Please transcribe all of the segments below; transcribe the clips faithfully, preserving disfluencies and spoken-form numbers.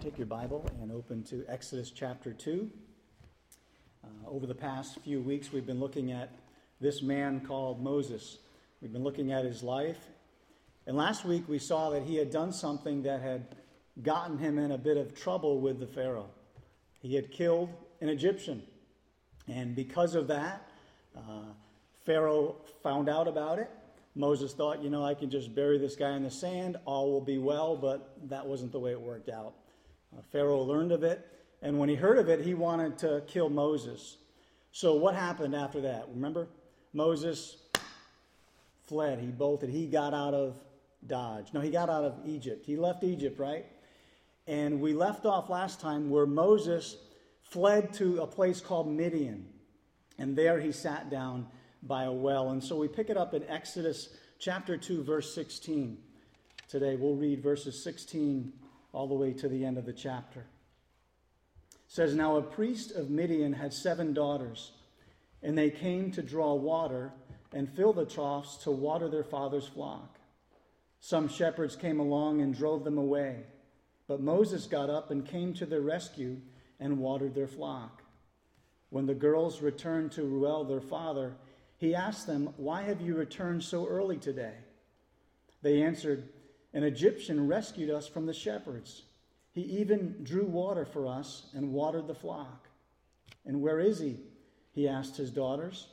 take your Bible and open to Exodus chapter two. Uh, over the past few weeks, we've been looking at this man called Moses. We've been looking at his life. And last week, we saw that he had done something that had gotten him in a bit of trouble with the Pharaoh. He had killed an Egyptian. And because of that, uh, Pharaoh found out about it. Moses thought, you know, I can just bury this guy in the sand, all will be well, but that wasn't the way it worked out. Uh, Pharaoh learned of it, and when he heard of it, he wanted to kill Moses. So what happened after that? Remember? Moses fled. He bolted. He got out of Dodge. No, he got out of Egypt. He left Egypt, right? And we left off last time where Moses fled to a place called Midian, and there he sat down by a well. And so we pick it up in Exodus chapter two, verse sixteen. Today we'll read verses sixteen all the way to the end of the chapter. It says, "Now a priest of Midian had seven daughters, and they came to draw water and fill the troughs to water their father's flock. Some shepherds came along and drove them away, but Moses got up and came to their rescue and watered their flock. When the girls returned to Reuel, their father, he asked them, 'Why have you returned so early today?' They answered, 'An Egyptian rescued us from the shepherds. He even drew water for us and watered the flock.' 'And where is he?' he asked his daughters.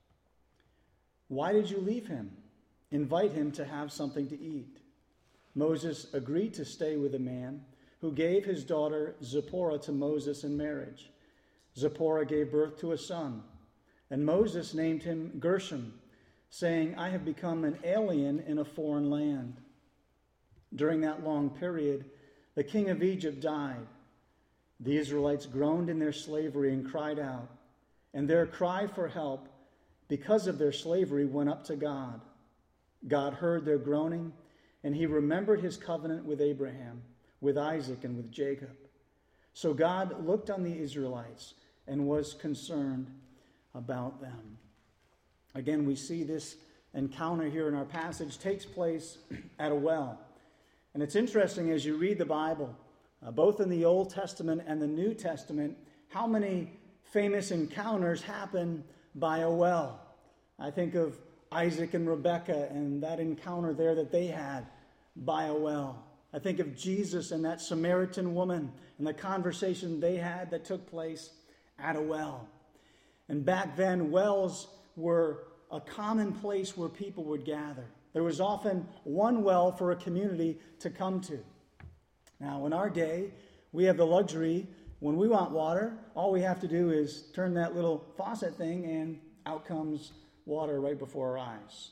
'Why did you leave him? Invite him to have something to eat.' Moses agreed to stay with a man who gave his daughter Zipporah to Moses in marriage. Zipporah gave birth to a son, and Moses named him Gershom, saying, 'I have become an alien in a foreign land.' During that long period, the king of Egypt died. The Israelites groaned in their slavery and cried out, and their cry for help because of their slavery went up to God. God heard their groaning, and he remembered his covenant with Abraham, with Isaac, and with Jacob. So God looked on the Israelites and was concerned about them." Again, we see this encounter here in our passage takes place at a well. And it's interesting as you read the Bible, uh, both in the Old Testament and the New Testament, how many famous encounters happen by a well. I think of Isaac and Rebekah and that encounter there that they had by a well. I think of Jesus and that Samaritan woman and the conversation they had that took place at a well. And back then, wells were a common place where people would gather. There was often one well for a community to come to. Now, in our day, we have the luxury, when we want water, all we have to do is turn that little faucet thing and out comes water right before our eyes.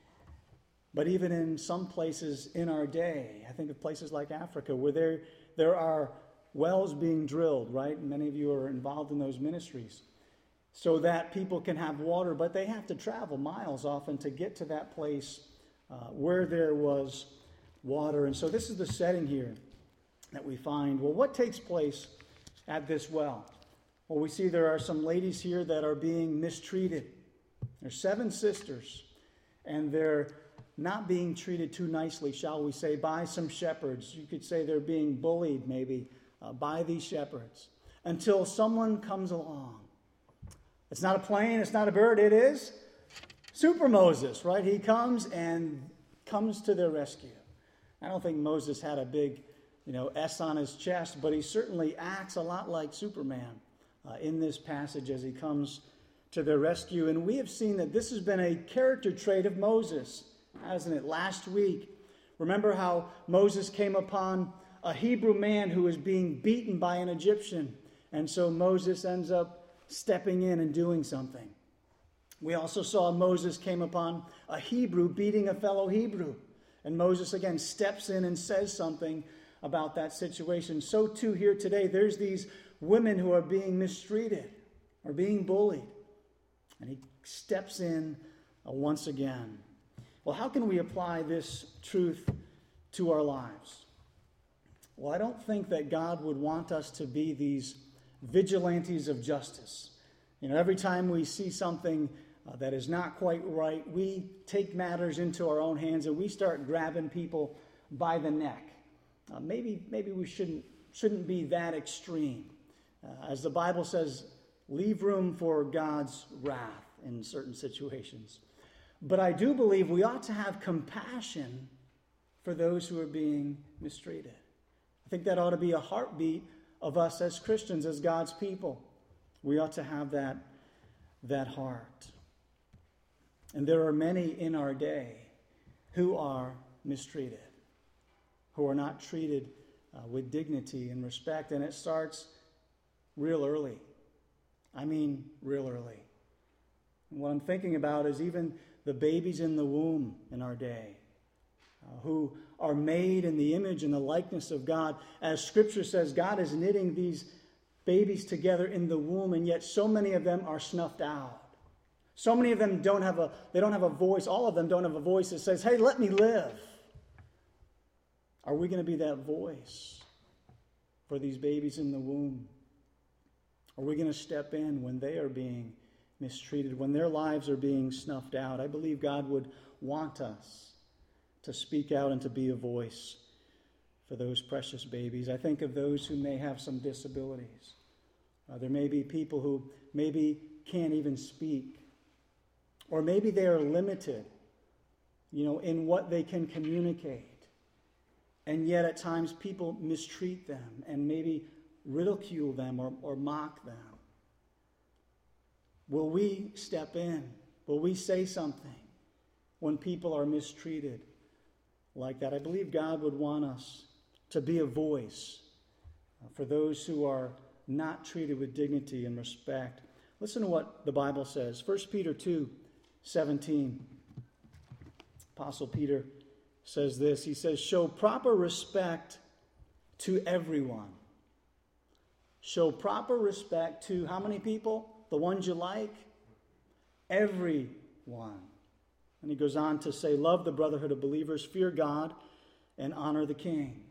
But even in some places in our day, I think of places like Africa, where there, there are wells being drilled, right? Many of you are involved in those ministries, so that people can have water, but they have to travel miles often to get to that place uh, where there was water. And so this is the setting here that we find. Well, what takes place at this well? Well, we see there are some ladies here that are being mistreated. There's seven sisters, and they're not being treated too nicely, shall we say, by some shepherds. You could say they're being bullied, maybe, uh, by these shepherds, until someone comes along. It's not a plane, it's not a bird, it is Super Moses, right? He comes and comes to their rescue. I don't think Moses had a big, you know, S on his chest, but he certainly acts a lot like Superman uh, in this passage as he comes to their rescue. And we have seen that this has been a character trait of Moses, hasn't it? Last week, remember how Moses came upon a Hebrew man who was being beaten by an Egyptian, and so Moses ends up stepping in and doing something. We also saw Moses came upon a Hebrew beating a fellow Hebrew. And Moses again steps in and says something about that situation. So too here today, there's these women who are being mistreated or being bullied. And he steps in uh, once again. Well, how can we apply this truth to our lives? Well, I don't think that God would want us to be these vigilantes of justice. You know, every time we see something uh, that is not quite right, we take matters into our own hands and we start grabbing people by the neck. Uh, maybe maybe we shouldn't shouldn't be that extreme. Uh, as the Bible says, leave room for God's wrath in certain situations. But I do believe we ought to have compassion for those who are being mistreated. I think that ought to be a heartbeat of us as Christians, as God's people. We ought to have that, that heart. And there are many in our day who are mistreated, who are not treated uh, with dignity and respect. And it starts real early. I mean, real early. And what I'm thinking about is even the babies in the womb in our day, uh, who are made in the image and the likeness of God. As Scripture says, God is knitting these babies together in the womb, and yet so many of them are snuffed out. So many of them don't have a, they don't have a voice. All of them don't have a voice that says, hey, let me live. Are we going to be that voice for these babies in the womb? Are we going to step in when they are being mistreated, when their lives are being snuffed out? I believe God would want us to speak out and to be a voice for those precious babies. I think of those who may have some disabilities. Uh, there may be people who maybe can't even speak. Or maybe they are limited, you know, in what they can communicate. And yet at times people mistreat them and maybe ridicule them or, or mock them. Will we step in? Will we say something when people are mistreated like that? I believe God would want us to be a voice for those who are not treated with dignity and respect. Listen to what the Bible says. First Peter two seventeen. Apostle Peter says this. He says, show proper respect to everyone. Show proper respect to how many people? The ones you like? Everyone. And he goes on to say, love the brotherhood of believers, fear God, and honor the king.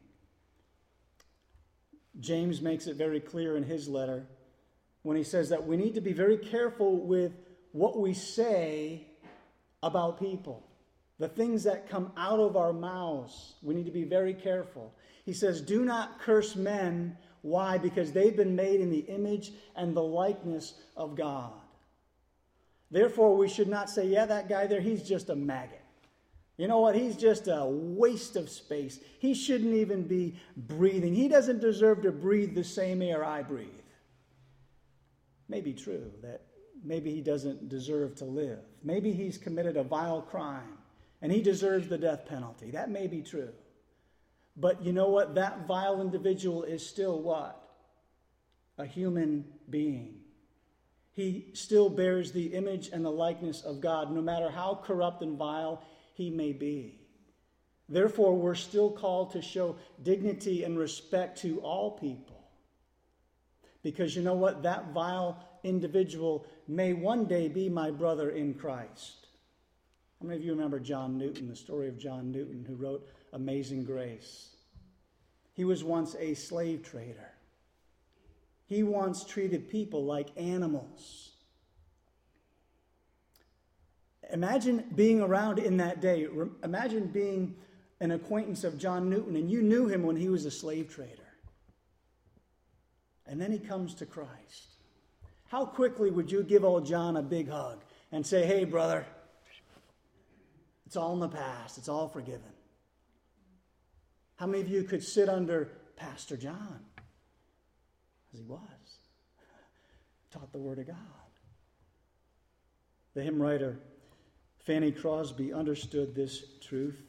James makes it very clear in his letter when he says that we need to be very careful with what we say about people. The things that come out of our mouths, we need to be very careful. He says, do not curse men. Why? Because they've been made in the image and the likeness of God. Therefore, we should not say, yeah, that guy there, he's just a maggot. You know what? He's just a waste of space. He shouldn't even be breathing. He doesn't deserve to breathe the same air I breathe. Maybe true that maybe he doesn't deserve to live. Maybe he's committed a vile crime and he deserves the death penalty. That may be true. But you know what? That vile individual is still what? A human being. He still bears the image and the likeness of God, no matter how corrupt and vile he may be. Therefore, we're still called to show dignity and respect to all people. Because you know what? That vile individual may one day be my brother in Christ. How many of you remember John Newton, the story of John Newton, who wrote Amazing Grace? He was once a slave trader. He once treated people like animals. Imagine being around in that day. Imagine being an acquaintance of John Newton, and you knew him when he was a slave trader. And then he comes to Christ. How quickly would you give old John a big hug and say, hey, brother, it's all in the past. It's all forgiven. How many of you could sit under Pastor John? As he was. Taught the Word of God. The hymn writer Fanny Crosby understood this truth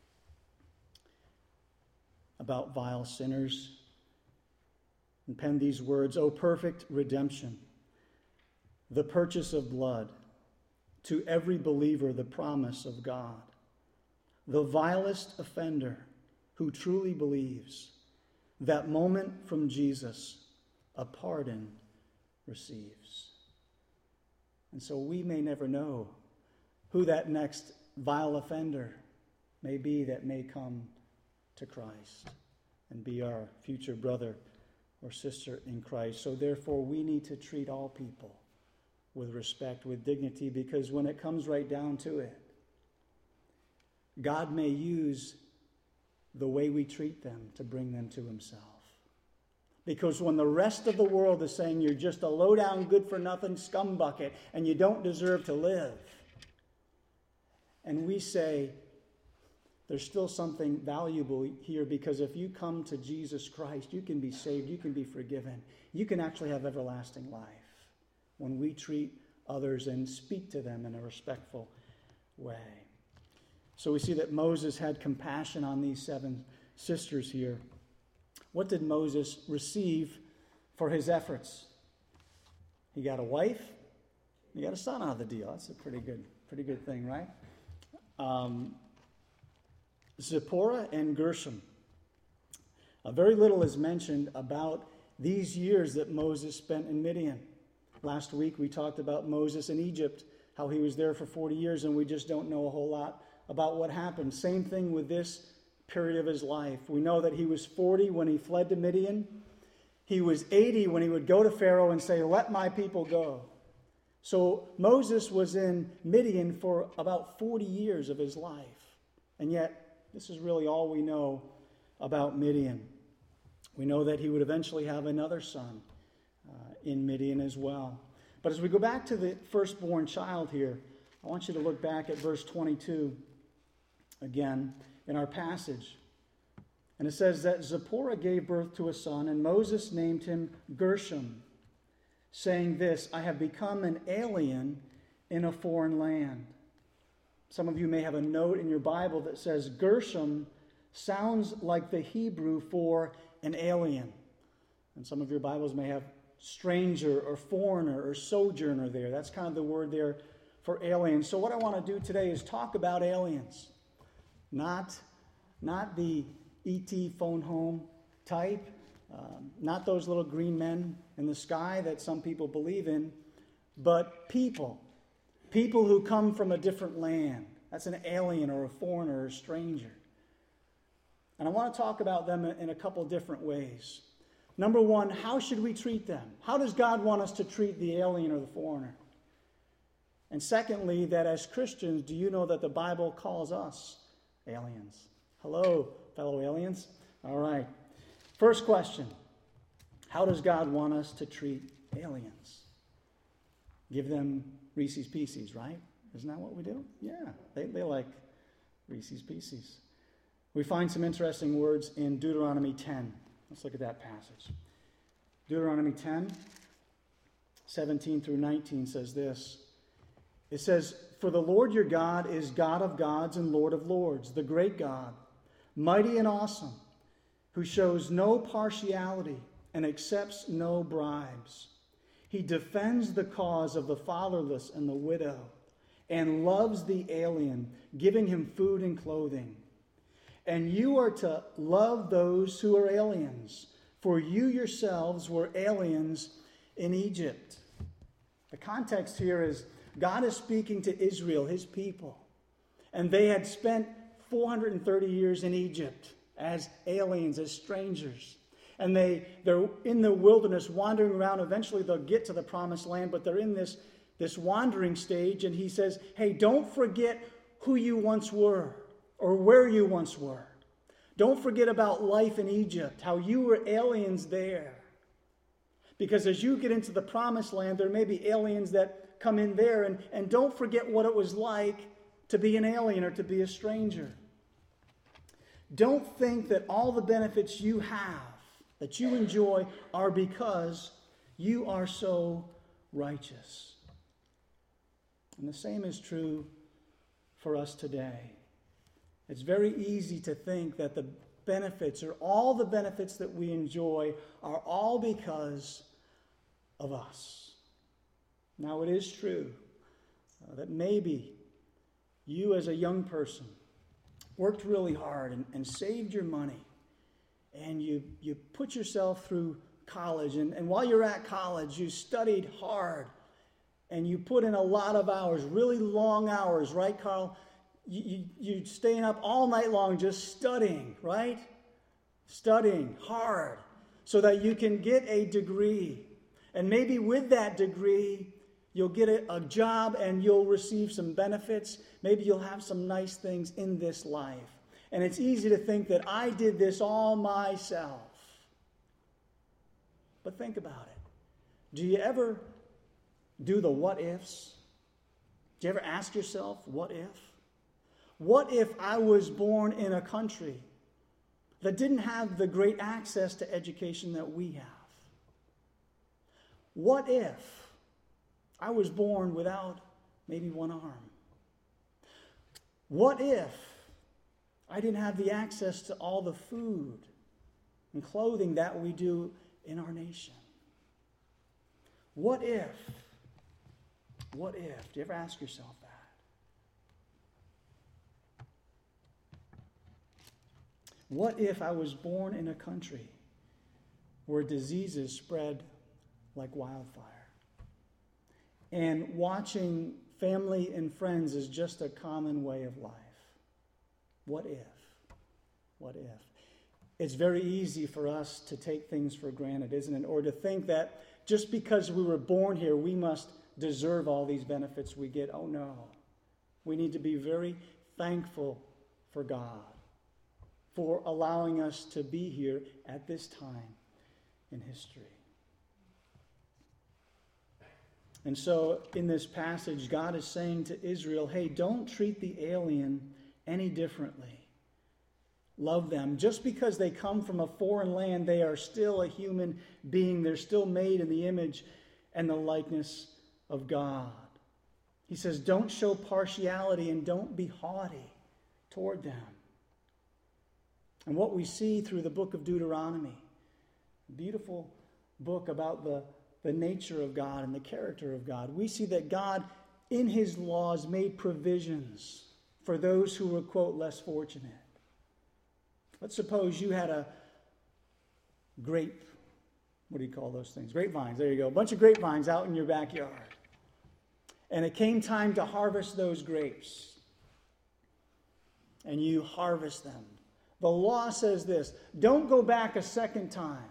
about vile sinners and penned these words, O perfect redemption, the purchase of blood, to every believer the promise of God. The vilest offender who truly believes, that moment from Jesus, a pardon receives. And so we may never know who that next vile offender may be that may come to Christ and be our future brother or sister in Christ. So therefore, we need to treat all people with respect, with dignity, because when it comes right down to it, God may use the way we treat them to bring them to himself. Because when the rest of the world is saying you're just a low-down, good-for-nothing scumbucket and you don't deserve to live, and we say there's still something valuable here, because if you come to Jesus Christ, you can be saved, you can be forgiven, you can actually have everlasting life when we treat others and speak to them in a respectful way. So we see that Moses had compassion on these seven sisters here. What did Moses receive for his efforts? He got a wife, he got a son out of the deal. That's a pretty good, pretty good thing, right? Um, Zipporah and Gershom. Uh, very little is mentioned about these years that Moses spent in Midian. Last week we talked about Moses in Egypt, how he was there for forty years, and we just don't know a whole lot about what happened. Same thing with this period of his life. We know that he was forty when he fled to Midian. He was eighty when he would go to Pharaoh and say, "Let my people go." So Moses was in Midian for about forty years of his life. And yet, this is really all we know about Midian. We know that he would eventually have another son uh, in Midian as well. But as we go back to the firstborn child here, I want you to look back at verse twenty-two again in our passage. And it says that Zipporah gave birth to a son, and Moses named him Gershom, saying this, "I have become an alien in a foreign land." Some of you may have a note in your Bible that says Gershom sounds like the Hebrew for an alien. And some of your Bibles may have stranger or foreigner or sojourner there. That's kind of the word there for alien. So what I want to do today is talk about aliens. Not, not the E T phone home type, um, not those little green men in the sky that some people believe in, but people. People who come from a different land. That's an alien or a foreigner or a stranger. And I want to talk about them in a couple different ways. Number one, how should we treat them? How does God want us to treat the alien or the foreigner? And secondly, that as Christians, do you know that the Bible calls us aliens? Hello, fellow aliens. All right. First question, how does God want us to treat aliens? Give them Reese's Pieces, right? Isn't that what we do? Yeah, they, they like Reese's Pieces. We find some interesting words in Deuteronomy ten. Let's look at that passage. Deuteronomy ten, seventeen through nineteen says this. It says, "For the Lord your God is God of gods and Lord of lords, the great God, mighty and awesome, who shows no partiality and accepts no bribes. He defends the cause of the fatherless and the widow, and loves the alien, giving him food and clothing. And you are to love those who are aliens, for you yourselves were aliens in Egypt." The context here is God is speaking to Israel, his people, and they had spent four hundred thirty years in Egypt as aliens, as strangers. And they, they're in the wilderness wandering around. Eventually they'll get to the promised land, but they're in this, this wandering stage. And he says, hey, don't forget who you once were or where you once were. Don't forget about life in Egypt, how you were aliens there. Because as you get into the promised land, there may be aliens that come in there. And, and don't forget what it was like to be an alien or to be a stranger. Don't think that all the benefits you have, that you enjoy, are because you are so righteous. And the same is true for us today. It's very easy to think that the benefits, or all the benefits that we enjoy, are all because of us. Now, it is true uh, that maybe you as a young person worked really hard and, and saved your money, and you, you put yourself through college, and, and while you're at college, you studied hard, and you put in a lot of hours, really long hours, right, Carl? You, you, you're staying up all night long just studying, right? Studying hard so that you can get a degree. And maybe with that degree, you'll get a, a job and you'll receive some benefits. Maybe you'll have some nice things in this life. And it's easy to think that I did this all myself. But think about it. Do you ever do the what ifs? Do you ever ask yourself, what if? What if I was born in a country that didn't have the great access to education that we have? What if I was born without maybe one arm? What if I didn't have the access to all the food and clothing that we do in our nation? What if? What if? Do you ever ask yourself that? What if I was born in a country where diseases spread like wildfire? And watching family and friends is just a common way of life. What if? What if? It's very easy for us to take things for granted, isn't it? Or to think that just because we were born here, we must deserve all these benefits we get. Oh no. We need to be very thankful for God for allowing us to be here at this time in history. And so in this passage, God is saying to Israel, hey, don't treat the alien any differently. Love them. Just because they come from a foreign land, they are still a human being. They're still made in the image and the likeness of God. He says, don't show partiality and don't be haughty toward them. And what we see through the book of Deuteronomy, a beautiful book about the, the nature of God and the character of God, we see that God, in his laws, made provisions for those who were, quote, less fortunate. Let's suppose you had a grape, what do you call those things? Grapevines, there you go. A bunch of grapevines out in your backyard. And it came time to harvest those grapes. And you harvest them. The law says this, don't go back a second time.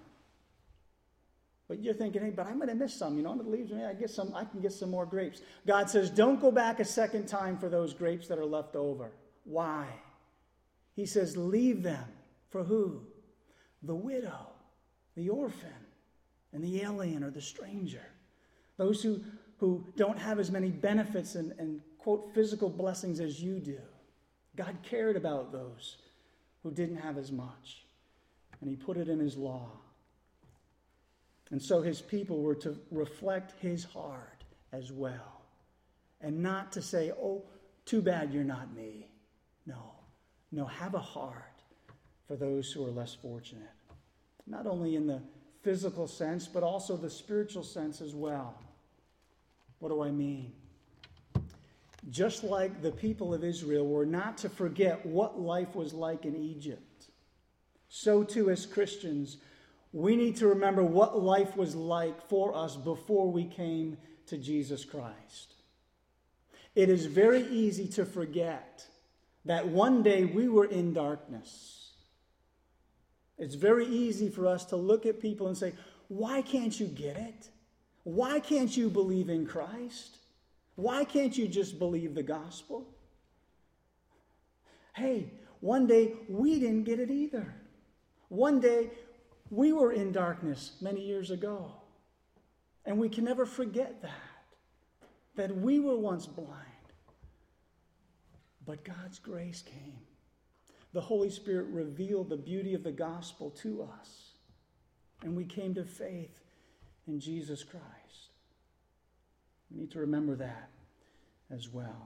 But you're thinking, hey, but I'm going to miss some. You know, it leaves me, I get some, I can get some more grapes. God says, don't go back a second time for those grapes that are left over. Why? He says, leave them. For who? The widow, the orphan, and the alien or the stranger. Those who, who don't have as many benefits and, and, quote, physical blessings as you do. God cared about those who didn't have as much. And he put it in his law. And so his people were to reflect his heart as well. And not to say, oh, too bad you're not me. No. No, have a heart for those who are less fortunate. Not only in the physical sense, but also the spiritual sense as well. What do I mean? Just like the people of Israel were not to forget what life was like in Egypt, so too as Christians, we need to remember what life was like for us before we came to Jesus Christ. It is very easy to forget that one day we were in darkness. It's very easy for us to look at people and say, why can't you get it? Why can't you believe in Christ? Why can't you just believe the gospel? Hey, one day we didn't get it either. One day we were in darkness many years ago. And we can never forget that. That we were once blind. But God's grace came. The Holy Spirit revealed the beauty of the gospel to us. And we came to faith in Jesus Christ. We need to remember that as well.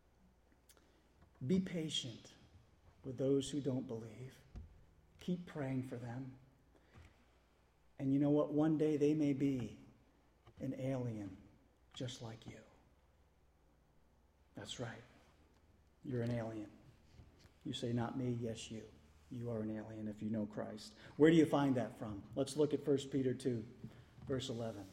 Be patient with those who don't believe. Keep praying for them. And you know what? One day they may be an alien just like you. That's right. You're an alien. You say, not me, yes, you. You are an alien if you know Christ. Where do you find that from? Let's look at First Peter two, verse eleven.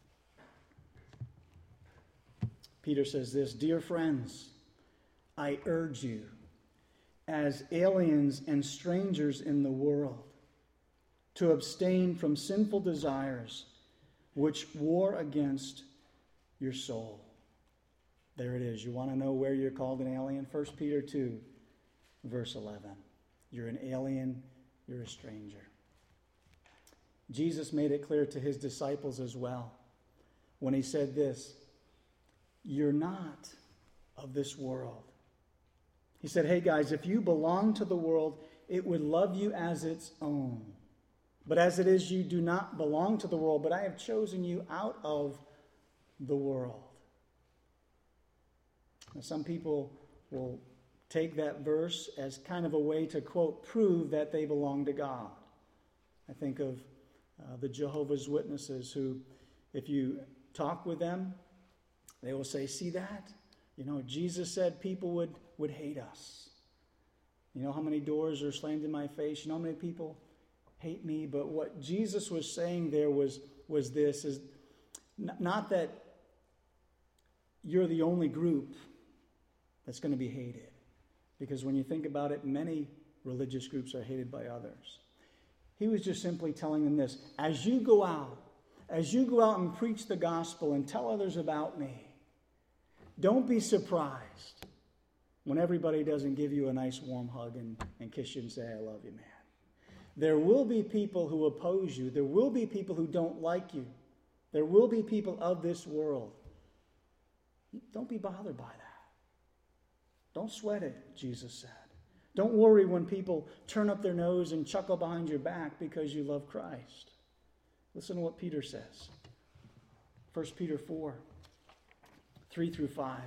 Peter says this, dear friends, I urge you, as aliens and strangers in the world, to abstain from sinful desires which war against your soul. There it is. You want to know where you're called an alien? First Peter two, verse eleven. You're an alien, you're a stranger. Jesus made it clear to his disciples as well when he said this, "You're not of this world." He said, hey guys, if you belong to the world, it would love you as its own. But as it is, you do not belong to the world, but I have chosen you out of the world. Now, some people will take that verse as kind of a way to, quote, prove that they belong to God. I think of uh, the Jehovah's Witnesses who, if you talk with them, they will say, see that? You know, Jesus said people would, would hate us. You know how many doors are slammed in my face? You know how many people hate me? But what Jesus was saying there was, was this, is n- not that you're the only group that's going to be hated. Because when you think about it, many religious groups are hated by others. He was just simply telling them this, as you go out, as you go out and preach the gospel and tell others about me, don't be surprised when everybody doesn't give you a nice warm hug and, and kiss you and say, I love you, man. There will be people who oppose you. There will be people who don't like you. There will be people of this world. Don't be bothered by that. Don't sweat it, Jesus said. Don't worry when people turn up their nose and chuckle behind your back because you love Christ. Listen to what Peter says. First Peter four, three through five.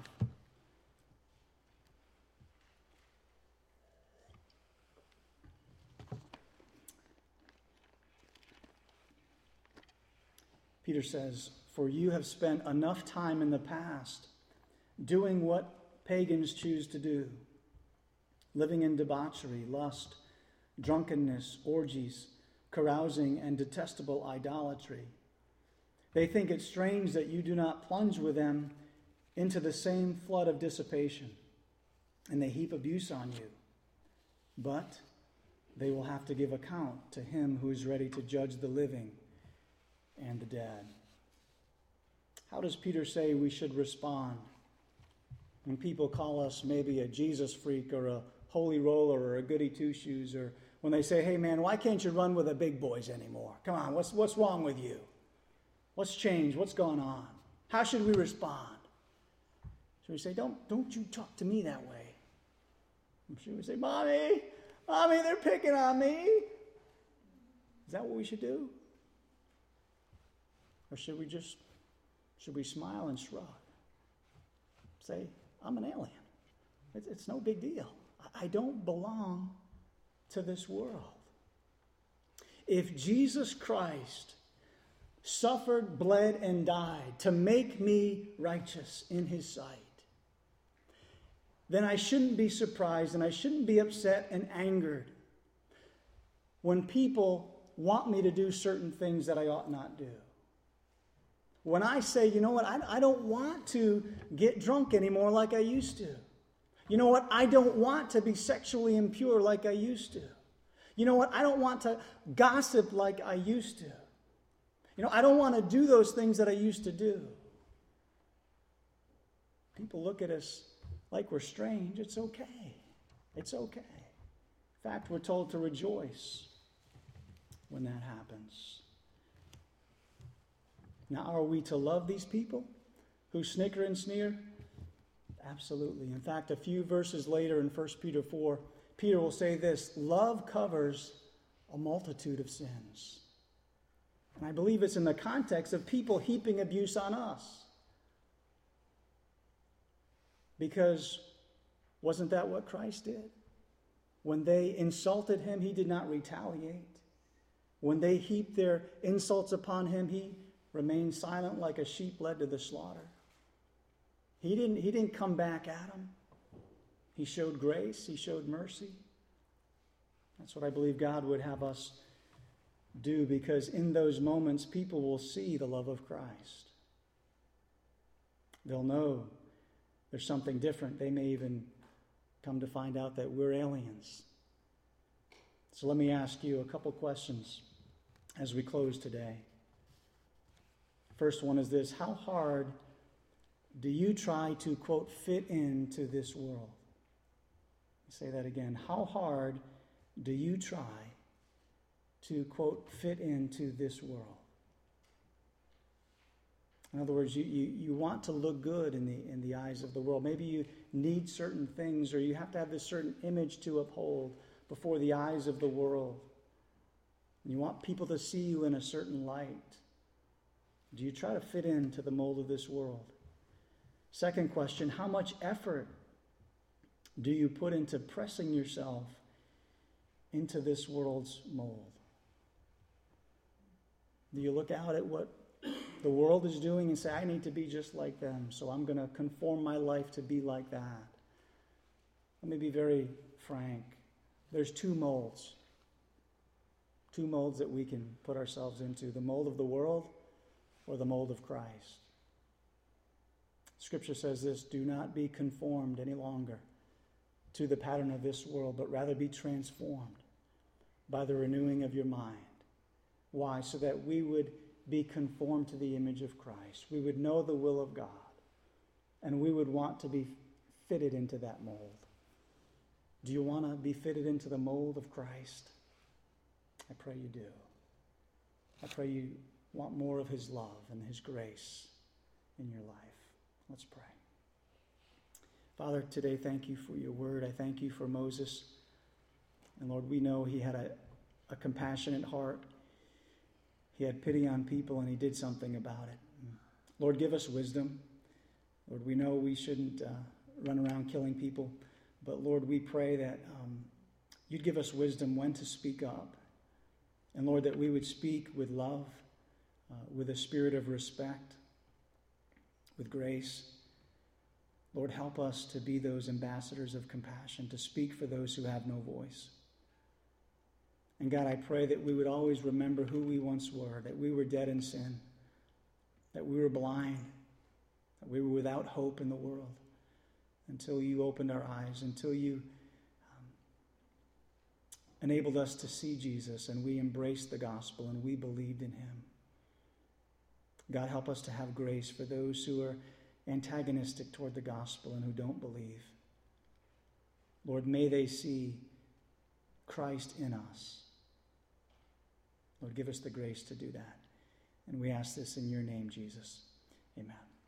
Peter says, for you have spent enough time in the past doing what pagans choose to do, living in debauchery, lust, drunkenness, orgies, carousing, and detestable idolatry. They think it strange that you do not plunge with them into the same flood of dissipation, and they heap abuse on you. But they will have to give account to him who is ready to judge the living and the dead. How does Peter say we should respond when people call us maybe a Jesus freak or a holy roller or a goody two-shoes, or when they say, hey man, why can't you run with the big boys anymore? Come on, what's, what's wrong with you? What's changed? What's going on? How should we respond? Should we say, don't, don't you talk to me that way? Or should we say, Mommy, Mommy, they're picking on me? Is that what we should do? Or should we just, should we smile and shrug? Say, I'm an alien. It's, it's no big deal. I don't belong to this world. If Jesus Christ suffered, bled, and died to make me righteous in his sight, then I shouldn't be surprised and I shouldn't be upset and angered when people want me to do certain things that I ought not do. When I say, you know what, I, I don't want to get drunk anymore like I used to. You know what, I don't want to be sexually impure like I used to. You know what, I don't want to gossip like I used to. You know, I don't want to do those things that I used to do. People look at us like we're strange. It's okay. It's okay. In fact, we're told to rejoice when that happens. Now, are we to love these people who snicker and sneer? Absolutely. In fact, a few verses later in First Peter four, Peter will say this, love covers a multitude of sins. And I believe it's in the context of people heaping abuse on us. Because wasn't that what Christ did? When they insulted him, he did not retaliate. When they heaped their insults upon him, he remained silent like a sheep led to the slaughter. He didn't, he didn't come back at them. He showed grace. He showed mercy. That's what I believe God would have us do, because in those moments, people will see the love of Christ. They'll know there's something different. They may even come to find out that we're aliens. So let me ask you a couple questions as we close today. First one is this: how hard do you try to, quote, fit into this world? Say that again. How hard do you try to, quote, fit into this world. In other words, you, you, you want to look good in the, in the eyes of the world. Maybe you need certain things, or you have to have this certain image to uphold before the eyes of the world. You want people to see you in a certain light. Do you try to fit into the mold of this world? Second question, how much effort do you put into pressing yourself into this world's mold? Do you look out at what the world is doing and say, I need to be just like them, so I'm going to conform my life to be like that? Let me be very frank. There's two molds. Two molds that we can put ourselves into, the mold of the world or the mold of Christ. Scripture says this, do not be conformed any longer to the pattern of this world, but rather be transformed by the renewing of your mind. Why? So that we would be conformed to the image of Christ. We would know the will of God, and we would want to be fitted into that mold. Do you want to be fitted into the mold of Christ? I pray you do. I pray you want more of his love and his grace in your life. Let's pray. Father, today thank you for your word. I thank you for Moses. And Lord, we know he had a, a compassionate heart. He had pity on people, and he did something about it. Lord, give us wisdom. Lord, we know we shouldn't uh, run around killing people, but Lord, we pray that um, you'd give us wisdom when to speak up. And Lord, that we would speak with love, uh, with a spirit of respect, with grace. Lord, help us to be those ambassadors of compassion, to speak for those who have no voice. And God, I pray that we would always remember who we once were, that we were dead in sin, that we were blind, that we were without hope in the world until you opened our eyes, until you um, enabled us to see Jesus, and we embraced the gospel and we believed in him. God, help us to have grace for those who are antagonistic toward the gospel and who don't believe. Lord, may they see Christ in us. Lord, give us the grace to do that. And we ask this in your name, Jesus. Amen.